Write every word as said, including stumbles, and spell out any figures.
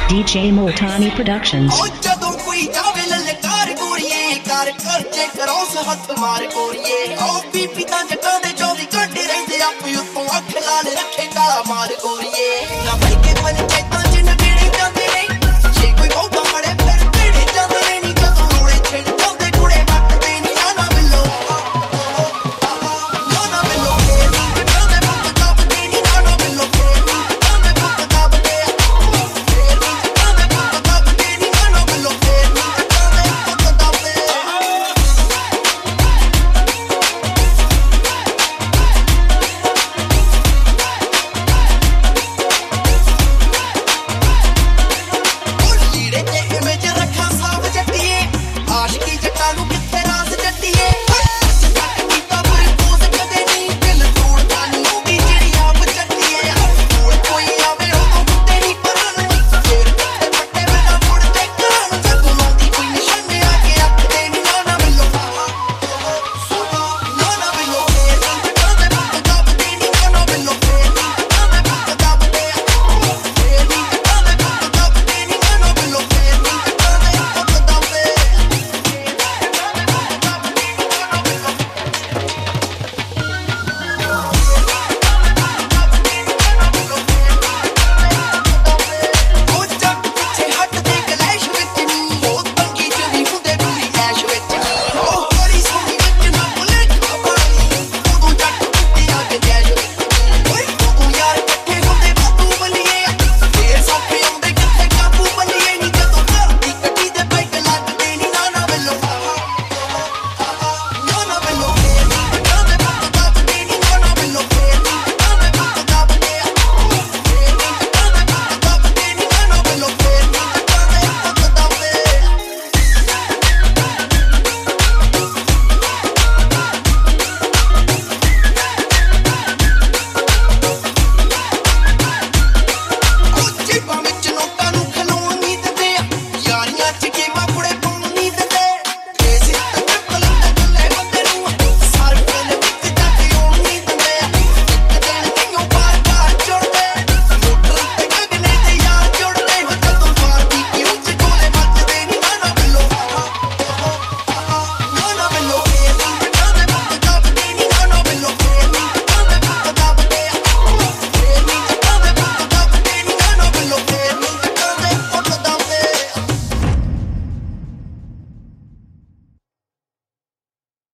D J Multani Productions. ਉਹ ਜਦੋਂ ਕੋਈ ਜਾਵੇ ਲਲਕਾਰ ਗੋਰੀਏ ਕਰ ਕਰਜੇ ਕਰੋ ਹੱਥ ਮਾਰ ਗੋਰੀਏ ਉਹ ਬੀਬੀ ਤਾਂ ਜੱਟਾਂ ਦੇ ਚੌਵੀ ਘੰਟੇ ਰਹਿੰਦੇ ਆਪੇ ਉੱਤੋਂ ਅੱਖ ਲਾਲ ਰੱਖੇ ਕਾਲਾ ਮਾਰ ਗੋਰੀਏ